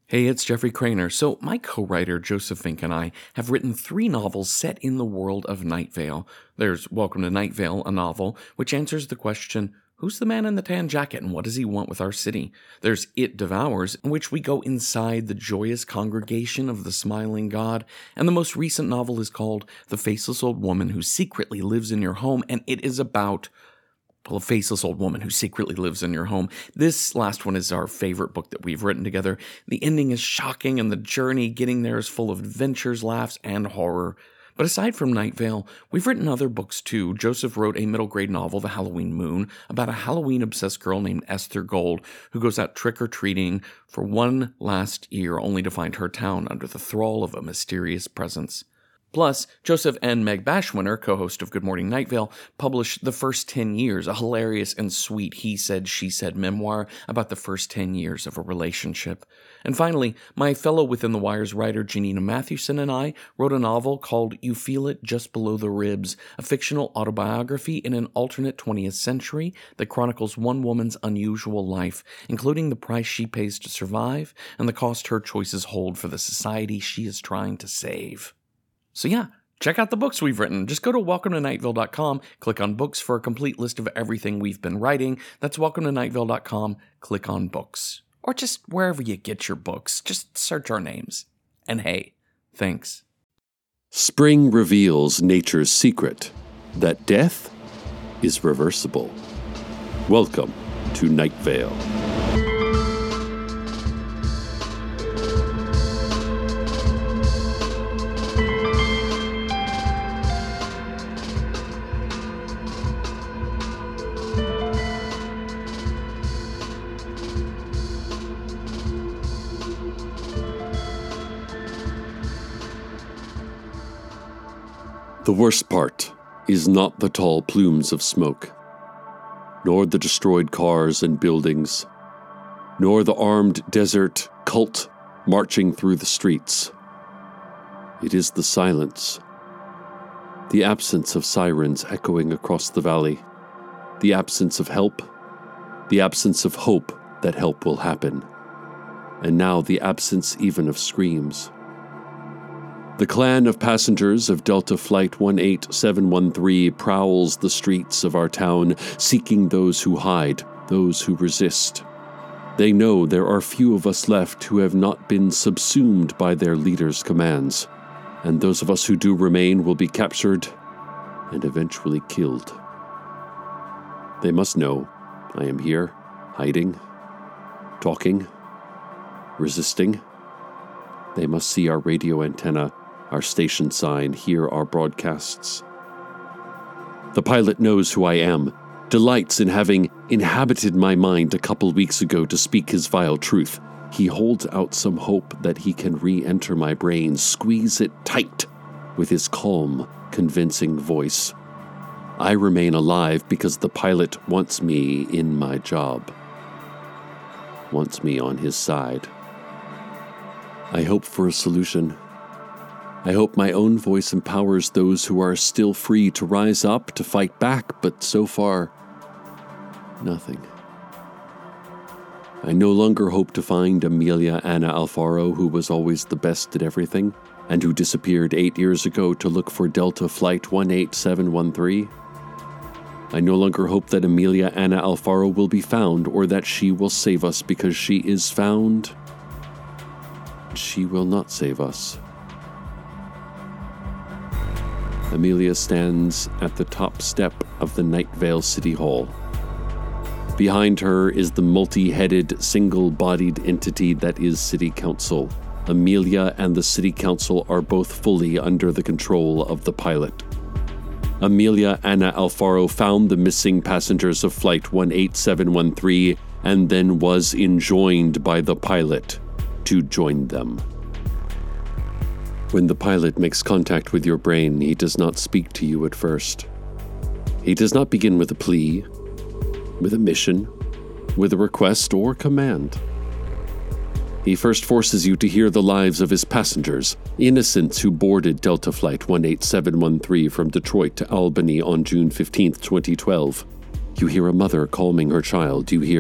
Hey, it's Jeffrey Craner. So, my co-writer Joseph Fink and I have written 3 novels set in the world of Night Vale. There's Welcome to Night Vale, a novel which answers the question, who's the man in the tan jacket and what does he want with our city? There's It Devours, in which we go inside the joyous congregation of the smiling god. And the most recent novel is called The Faceless Old Woman Who Secretly Lives in Your Home, and it is about a faceless old woman who secretly lives in your home. This last one is our favorite book that we've written together. The ending is shocking, and the journey getting there is full of adventures, laughs, and horror. But aside from Night Vale, we've written other books too. Joseph wrote a middle grade novel, The Halloween Moon, about a Halloween-obsessed girl named Esther Gold who goes out trick-or-treating for one last year only to find her town under the thrall of a mysterious presence. Plus, Joseph and Meg Bashwinner, co-host of Good Morning Night Vale, published The First 10 Years, a hilarious and sweet he said, she said memoir about the first 10 years of a relationship. And finally, my fellow Within the Wires writer Janina Mathewson and I wrote a novel called You Feel It Just Below the Ribs, a fictional autobiography in an alternate 20th century that chronicles one woman's unusual life, including the price she pays to survive and the cost her choices hold for the society she is trying to save. So yeah, check out the books we've written. Just go to welcometonightvale.com, click on books for a complete list of everything we've been writing. That's welcometonightvale.com, click on books. Or just wherever you get your books. Just search our names. And hey, thanks. Spring reveals nature's secret, that death is reversible. Welcome to Night Vale. The worst part is not the tall plumes of smoke, nor the destroyed cars and buildings, nor the armed desert cult marching through the streets. It is the silence, the absence of sirens echoing across the valley, the absence of help, the absence of hope that help will happen, and now the absence even of screams. The clan of passengers of Delta Flight 18713 prowls the streets of our town, seeking those who hide, those who resist. They know there are few of us left who have not been subsumed by their leader's commands, and those of us who do remain will be captured and eventually killed. They must know I am here, hiding, talking, resisting. They must see our radio antenna, our station sign, hear our broadcasts. The pilot knows who I am, delights in having inhabited my mind a couple weeks ago to speak his vile truth. He holds out some hope that he can re-enter my brain, squeeze it tight with his calm, convincing voice. I remain alive because the pilot wants me in my job, wants me on his side. I hope for a solution. I hope my own voice empowers those who are still free to rise up, to fight back, but so far, nothing. I no longer hope to find Amelia Anna Alfaro, who was always the best at everything, and who disappeared 8 years ago to look for Delta Flight 18713. I no longer hope that Amelia Anna Alfaro will be found, or that she will save us, because she is found. She will not save us. Amelia stands at the top step of the Night Vale City Hall. Behind her is the multi-headed, single-bodied entity that is City Council. Amelia and the City Council are both fully under the control of the pilot. Amelia Anna Alfaro found the missing passengers of Flight 18713 and then was enjoined by the pilot to join them. When the pilot makes contact with your brain, he does not speak to you at first. He does not begin with a plea, with a mission, with a request or command. He first forces you to hear the lives of his passengers, innocents who boarded Delta Flight 18713 from Detroit to Albany on June 15, 2012. You hear a mother calming her child. You hear,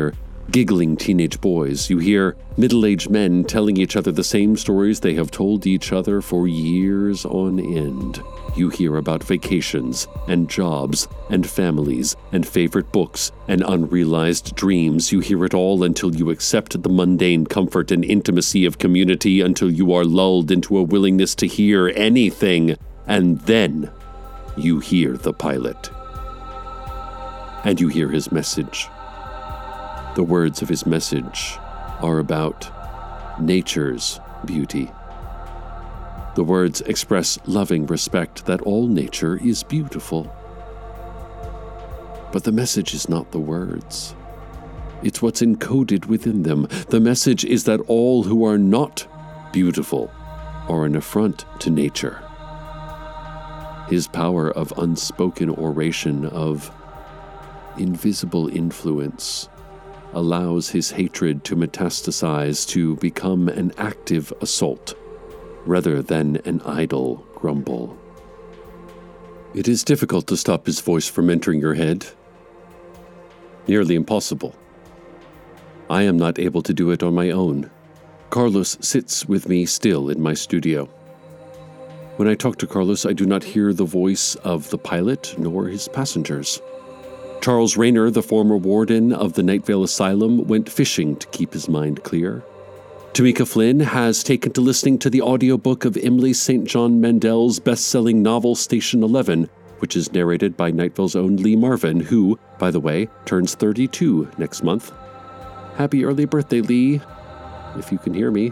giggling teenage boys. You hear middle-aged men telling each other the same stories they have told each other for years on end. You hear about vacations and jobs and families and favorite books and unrealized dreams. You hear it all until you accept the mundane comfort and intimacy of community, until you are lulled into a willingness to hear anything. And then you hear the pilot. And you hear his message. The words of his message are about nature's beauty. The words express loving respect that all nature is beautiful. But the message is not the words. It's what's encoded within them. The message is that all who are not beautiful are an affront to nature. His power of unspoken oration, of invisible influence, allows his hatred to metastasize, to become an active assault, rather than an idle grumble. It is difficult to stop his voice from entering your head. Nearly impossible. I am not able to do it on my own. Carlos sits with me still in my studio. When I talk to Carlos, I do not hear the voice of the pilot nor his passengers. Charles Rayner, the former warden of the Night Vale Asylum, went fishing to keep his mind clear. Tamika Flynn has taken to listening to the audiobook of Emily St. John Mandel's best-selling novel Station 11, which is narrated by Night Vale's own Lee Marvin, who, by the way, turns 32 next month. Happy early birthday, Lee, if you can hear me.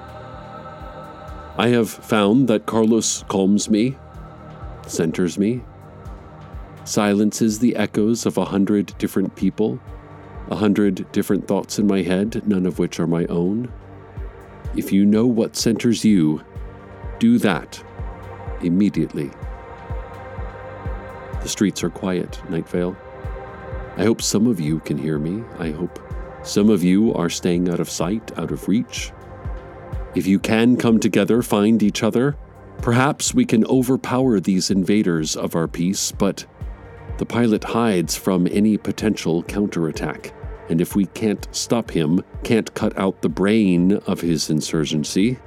I have found that Carlos calms me, centers me, silences the echoes of 100 different people, 100 different thoughts in my head, none of which are my own. If you know what centers you, do that immediately. The streets are quiet, Night Vale. I hope some of you can hear me. I hope some of you are staying out of sight, out of reach. If you can come together, find each other, perhaps we can overpower these invaders of our peace, but the pilot hides from any potential counterattack. And if we can't stop him, can't cut out the brain of his insurgency,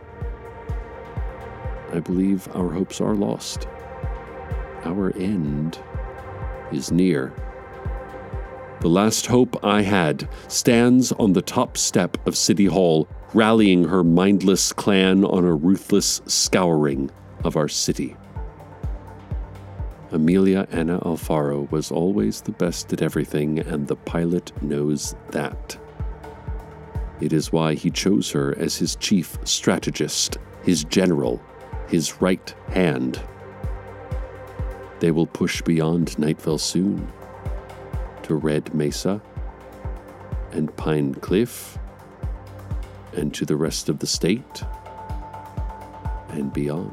I believe our hopes are lost. Our end is near. The last hope I had stands on the top step of City Hall, rallying her mindless clan on a ruthless scouring of our city. Amelia Anna Alfaro was always the best at everything, and the pilot knows that. It is why he chose her as his chief strategist, his general, his right hand. They will push beyond Night Vale soon, to Red Mesa and Pine Cliff, and to the rest of the state and beyond.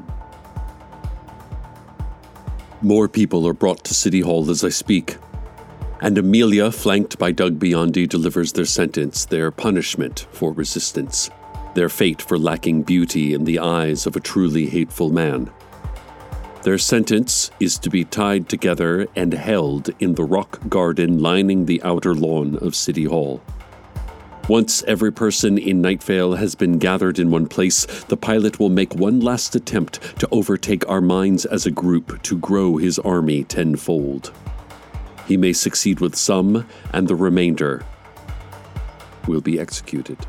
More people are brought to City Hall as I speak, and Amelia, flanked by Doug Biondi, delivers their sentence, their punishment for resistance, their fate for lacking beauty in the eyes of a truly hateful man. Their sentence is to be tied together and held in the rock garden lining the outer lawn of City Hall. Once every person in Night Vale has been gathered in one place, the pilot will make one last attempt to overtake our minds as a group, to grow his army tenfold. He may succeed with some, and the remainder will be executed.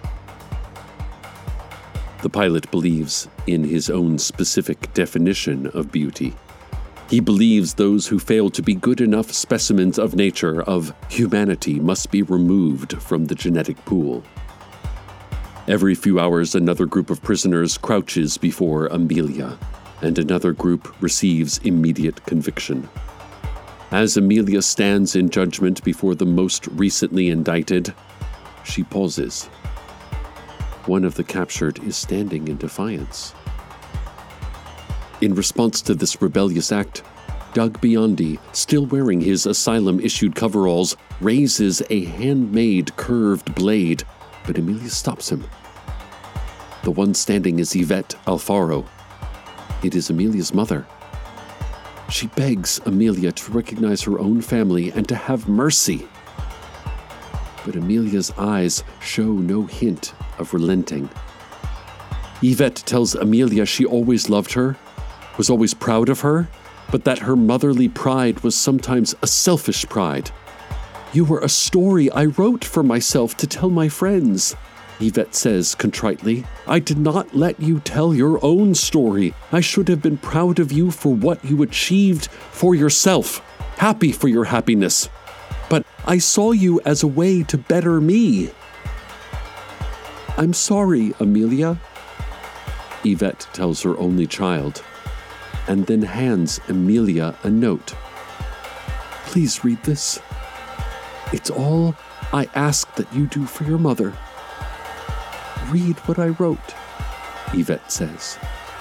The pilot believes in his own specific definition of beauty. He believes those who fail to be good enough specimens of nature, of humanity, must be removed from the genetic pool. Every few hours, another group of prisoners crouches before Amelia, and another group receives immediate conviction. As Amelia stands in judgment before the most recently indicted, she pauses. One of the captured is standing in defiance. In response to this rebellious act, Doug Biondi, still wearing his asylum-issued coveralls, raises a handmade curved blade, but Amelia stops him. The one standing is Yvette Alfaro. It is Amelia's mother. She begs Amelia to recognize her own family and to have mercy. but Amelia's eyes show no hint of relenting. Yvette tells Amelia she always loved her, was always proud of her, but that her motherly pride was sometimes a selfish pride. "You were a story I wrote for myself to tell my friends," Yvette says contritely. "I did not let you tell your own story. I should have been proud of you for what you achieved for yourself, happy for your happiness. But I saw you as a way to better me." "I'm sorry, Amelia," Yvette tells her only child, and then hands Amelia a note. "Please read this. It's all I ask that you do for your mother. Read what I wrote," Yvette says.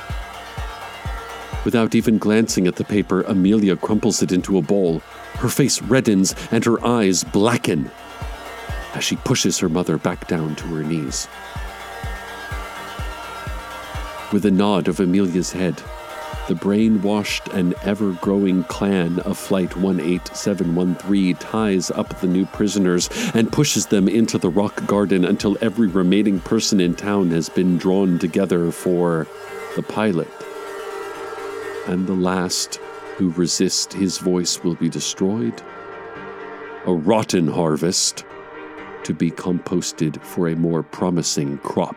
Without even glancing at the paper, Amelia crumples it into a ball. Her face reddens and her eyes blacken as she pushes her mother back down to her knees. With a nod of Amelia's head, the brainwashed and ever-growing clan of Flight 18713 ties up the new prisoners and pushes them into the rock garden until every remaining person in town has been drawn together for the pilot. And the last who resist his voice will be destroyed, a rotten harvest to be composted for a more promising crop.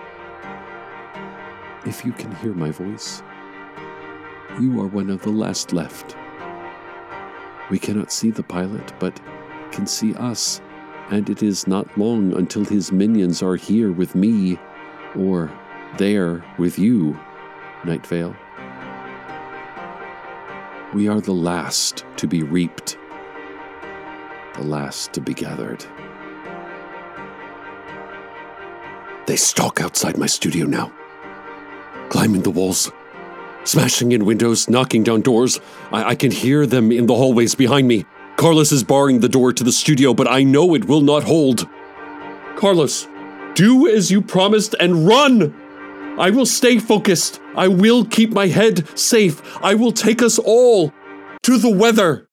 If you can hear my voice, you are one of the last left. We cannot see the pilot, but can see us, and it is not long until his minions are here with me, or there with you, Night Vale. We are the last to be reaped, the last to be gathered. They stalk outside my studio now, climbing the walls, smashing in windows, knocking down doors. I can hear them in the hallways behind me. Carlos is barring the door to the studio, but I know it will not hold. Carlos, do as you promised and run! I will stay focused. I will keep my head safe. I will take us all to the weather.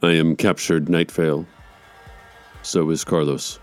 I am captured, Night Vale. So is Carlos.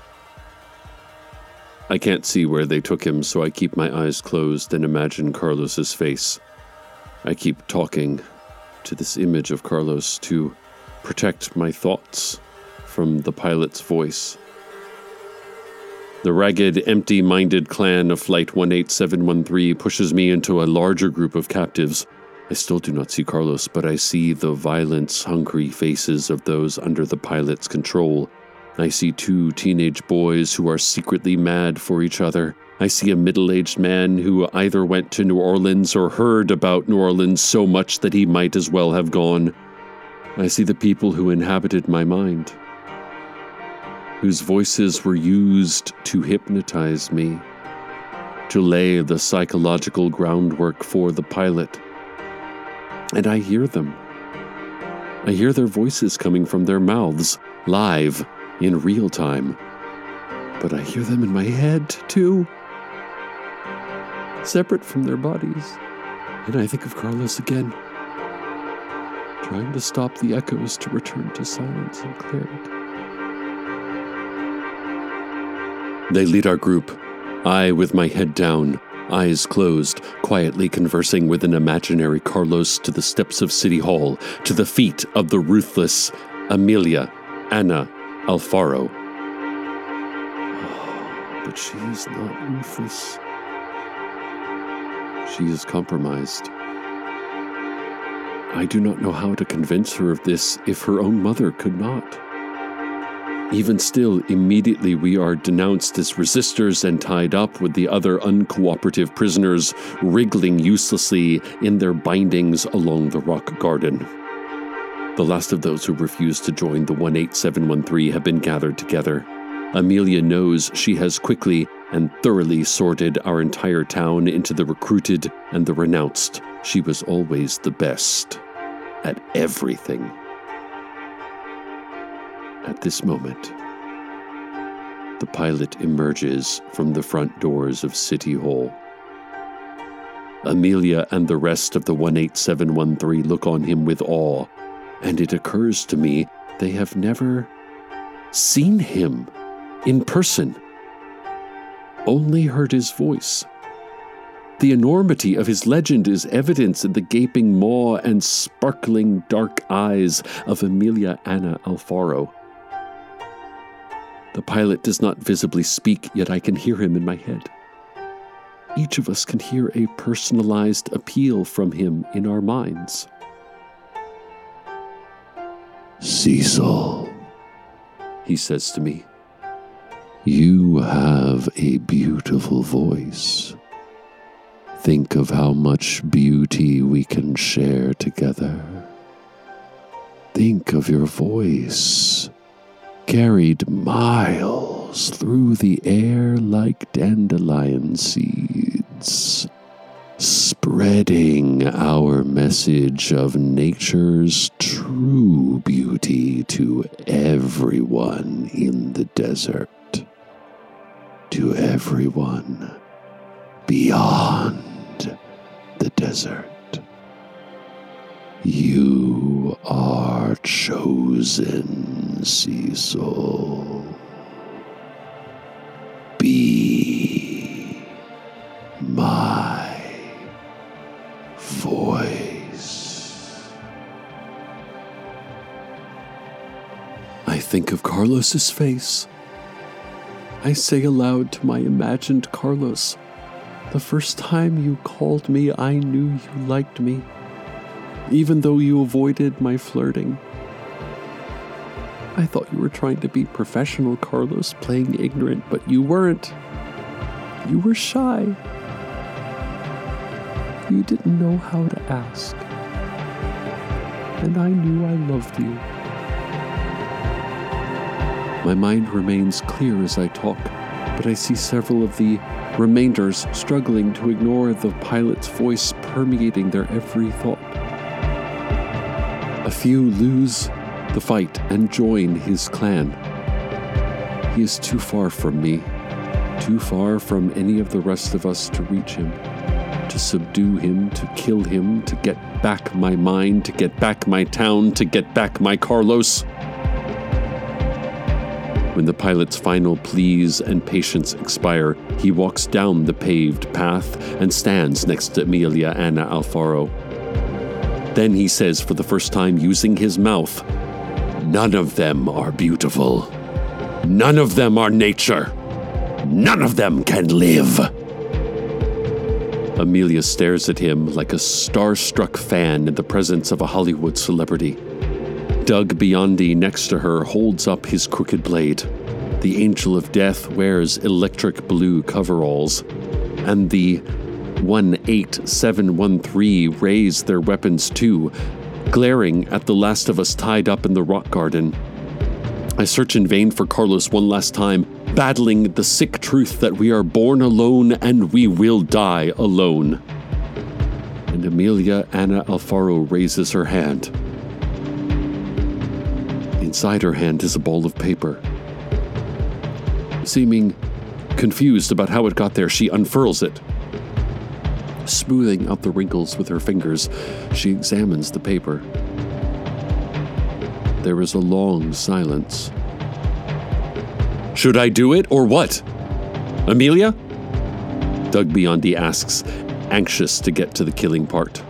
I can't see where they took him, so I keep my eyes closed and imagine Carlos's face. I keep talking to this image of Carlos to protect my thoughts from the pilot's voice. The ragged, empty-minded clan of Flight 18713 pushes me into a larger group of captives. I still do not see Carlos, but I see the violence-hungry faces of those under the pilot's control. I see 2 teenage boys who are secretly mad for each other. I see a middle-aged man who either went to New Orleans or heard about New Orleans so much that he might as well have gone. I see the people who inhabited my mind, whose voices were used to hypnotize me, to lay the psychological groundwork for the pilot. And I hear them. I hear their voices coming from their mouths, live, in real time. But I hear them in my head, too, separate from their bodies. And I think of Carlos again, trying to stop the echoes to return to silence and clarity. They lead our group, I with my head down, eyes closed, quietly conversing with an imaginary Carlos to the steps of City Hall, to the feet of the ruthless Amelia Ana Alfaro. Oh, but she is not ruthless. She is compromised. I do not know how to convince her of this if her own mother could not. Even still, immediately we are denounced as resistors and tied up with the other uncooperative prisoners wriggling uselessly in their bindings along the rock garden. The last of those who refused to join the 18713 have been gathered together. Amelia knows she has quickly and thoroughly sorted our entire town into the recruited and the renounced. She was always the best at everything. At this moment, the pilot emerges from the front doors of City Hall. Amelia and the rest of the 18713 look on him with awe, and it occurs to me they have never seen him in person, only heard his voice. The enormity of his legend is evidenced in the gaping maw and sparkling dark eyes of Amelia Ana Alfaro. The pilot does not visibly speak, yet I can hear him in my head. Each of us can hear a personalized appeal from him in our minds. Cecil, he says to me, you have a beautiful voice. Think of how much beauty we can share together. Think of your voice, carried miles through the air like dandelion seeds, spreading our message of nature's true beauty to everyone in the desert, to everyone beyond the desert. You are chosen, Cecil. Be my voice. I think of Carlos's face. I say aloud to my imagined Carlos, the first time you called me, I knew you liked me, even though you avoided my flirting. I thought you were trying to be professional, Carlos, playing ignorant, but you weren't. You were shy. You didn't know how to ask. And I knew I loved you. My mind remains clear as I talk, but I see several of the remainders struggling to ignore the pilot's voice permeating their every thought. A few lose the fight and join his clan. He is too far from me, too far from any of the rest of us to reach him, to to subdue him, to kill him, to get back my mind, to get back my town, to get back my Carlos. When the pilot's final pleas and patience expire, he walks down the paved path and stands next to Amelia Anna Alfaro. Then he says for the first time using his mouth, "None of them are beautiful. None of them are nature. None of them can live." Amelia stares at him like a starstruck fan in the presence of a Hollywood celebrity. Doug Biondi next to her holds up his crooked blade. The Angel of Death wears electric blue coveralls, and the 18713 raise their weapons too, glaring at the last of us tied up in the rock garden. I search in vain for Carlos one last time, battling the sick truth that we are born alone and we will die alone. And Amelia Anna Alfaro raises her hand. Inside her hand is a ball of paper. Seeming confused about how it got there, she unfurls it. Smoothing out the wrinkles with her fingers, she examines the paper. There is a long silence. "Should I do it, or what? Amelia?" Doug Biondi asks, anxious to get to the killing part.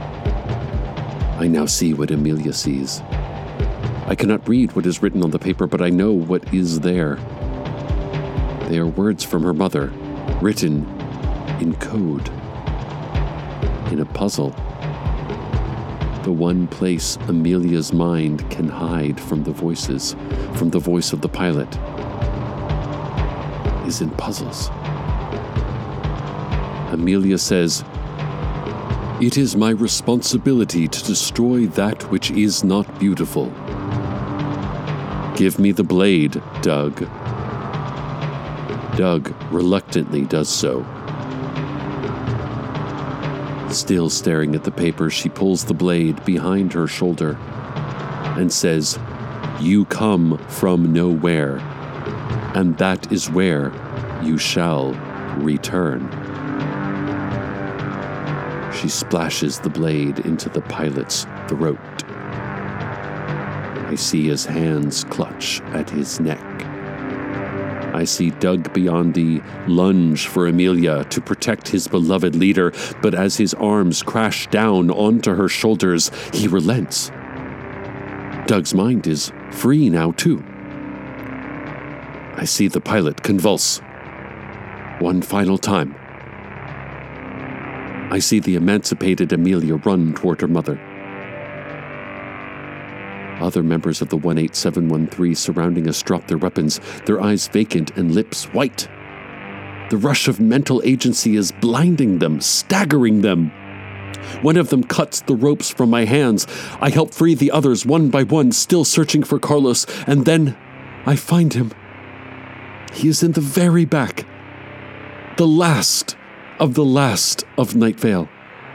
I now see what Amelia sees. I cannot read what is written on the paper, but I know what is there. They are words from her mother, written in code, in a puzzle. The one place Amelia's mind can hide from the voices, from the voice of the pilot, is in puzzles. Amelia says, "It is my responsibility to destroy that which is not beautiful. Give me the blade, Doug." Doug reluctantly does so. Still staring at the paper, she pulls the blade behind her shoulder and says, "You come from nowhere, and that is where you shall return." She splashes the blade into the pilot's throat. I see his hands clutch at his neck. I see Doug Biondi lunge for Amelia to protect his beloved leader, but as his arms crash down onto her shoulders, he relents. Doug's mind is free now, too. I see the pilot convulse. One final time. I see the emancipated Amelia run toward her mother. Other members of the 18713 surrounding us drop their weapons, their eyes vacant and lips white. The rush of mental agency is blinding them, staggering them. One of them cuts the ropes from my hands. I help free the others one by one, still searching for Carlos, and then I find him. He is in the very back. The last of Night Vale.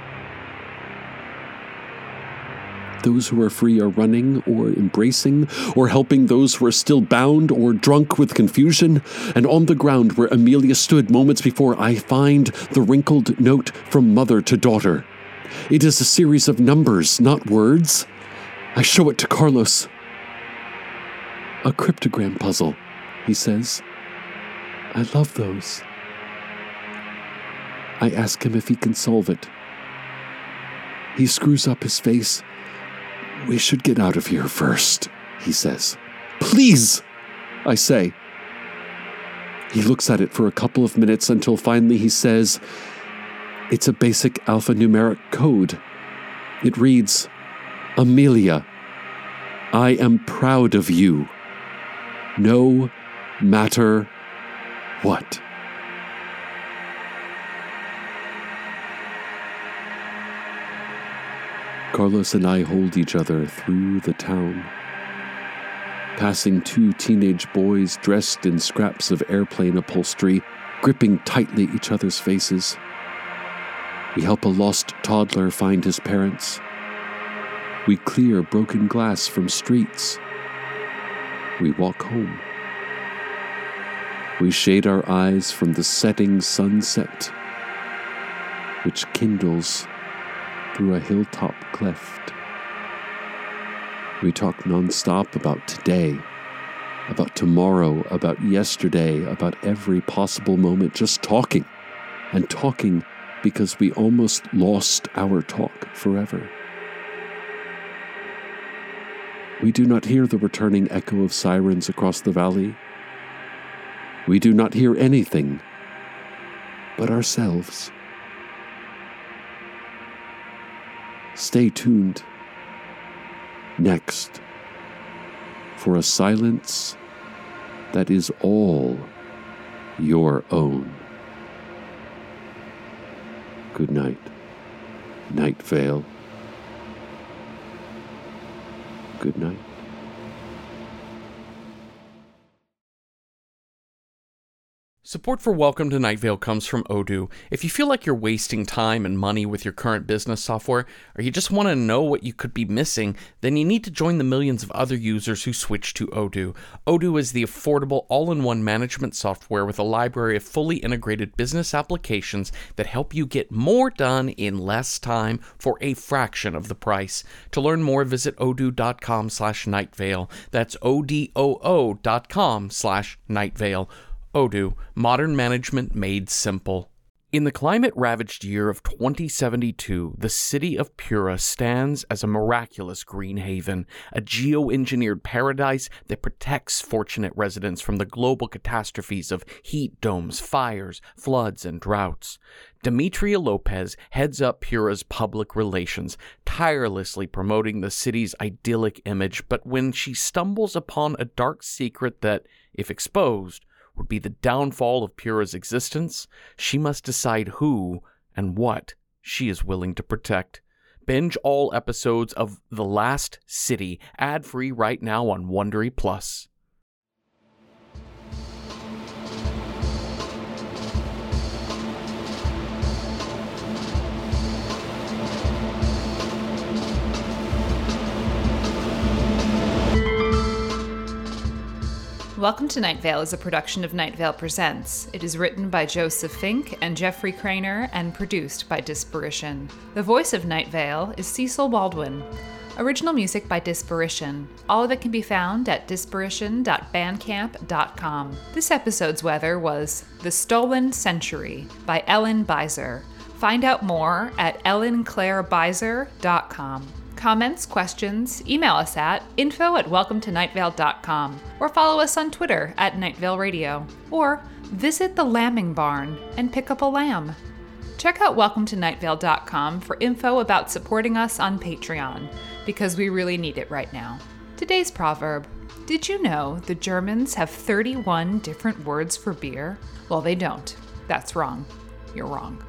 Those who are free are running or embracing or helping those who are still bound or drunk with confusion. And on the ground where Amelia stood moments before, I find the wrinkled note from mother to daughter. It is a series of numbers, not words. I show it to Carlos. "A cryptogram puzzle," he says. "I love those." I ask him if he can solve it. He screws up his face. "We should get out of here first," he says. "Please," I say. He looks at it for a couple of minutes until finally he says, "It's a basic alphanumeric code. It reads, 'Amelia, I am proud of you, no matter what.'" Carlos and I hold each other through the town, passing two teenage boys dressed in scraps of airplane upholstery, gripping tightly each other's faces. We help a lost toddler find his parents. We clear broken glass from streets. We walk home. We shade our eyes from the setting sunset. which kindles through a hilltop cleft. We talk nonstop about today, about tomorrow, about yesterday, about every possible moment, just talking, and talking because we almost lost our talk forever. We do not hear the returning echo of sirens across the valley. We do not hear anything but ourselves. Stay tuned. Next, for a silence that is all your own. Good night, Night Vale. Good night. Support for Welcome to Night Vale comes from Odoo. If you feel like you're wasting time and money with your current business software, or you just want to know what you could be missing, then you need to join the millions of other users who switch to Odoo. Odoo is the affordable all-in-one management software with a library of fully integrated business applications that help you get more done in less time for a fraction of the price. To learn more, visit odoo.com/nightvale. That's odoo.com/nightvale. Odoo, modern management made simple. In the climate-ravaged year of 2072, the city of Pura stands as a miraculous green haven, a geo-engineered paradise that protects fortunate residents from the global catastrophes of heat domes, fires, floods, and droughts. Demetria Lopez heads up Pura's public relations, tirelessly promoting the city's idyllic image, but when she stumbles upon a dark secret that, if exposed, would be the downfall of Pura's existence, she must decide who and what she is willing to protect. Binge all episodes of The Last City, ad-free right now on Wondery Plus. Welcome to Night Vale is a production of Night Vale Presents. It is written by Joseph Fink and Jeffrey Craner and produced by Disparition. The voice of Night Vale is Cecil Baldwin. Original music by Disparition. All of it can be found at disparition.bandcamp.com. This episode's weather was The Stolen Century by Ellen Beiser. Find out more at ellenclairebeiser.com. Comments, questions, email us at info@welcometonightvale.com or follow us on Twitter at Nightvale Radio or visit the lambing barn and pick up a lamb. Check out welcometonightvale.com for info about supporting us on Patreon because we really need it right now. Today's proverb: did you know the Germans have 31 different words for beer? Well, they don't. That's wrong. You're wrong.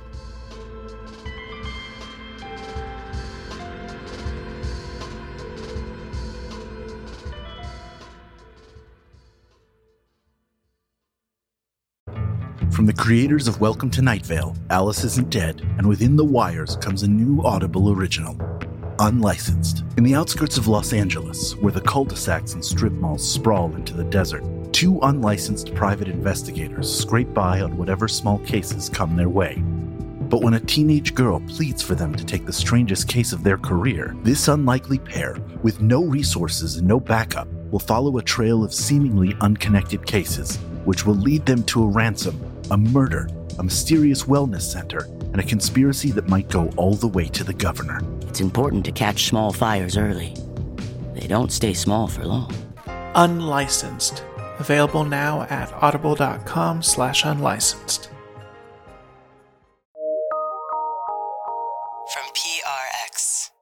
From the creators of Welcome to Night Vale, Alice Isn't Dead, and Within the Wires comes a new Audible original, Unlicensed. In the outskirts of Los Angeles, where the cul-de-sacs and strip malls sprawl into the desert, two unlicensed private investigators scrape by on whatever small cases come their way. But when a teenage girl pleads for them to take the strangest case of their career, this unlikely pair, with no resources and no backup, will follow a trail of seemingly unconnected cases, which will lead them to a ransom, a murder, a mysterious wellness center, and a conspiracy that might go all the way to the governor. It's important to catch small fires early. They don't stay small for long. Unlicensed. Available now at audible.com/unlicensed. From PRX.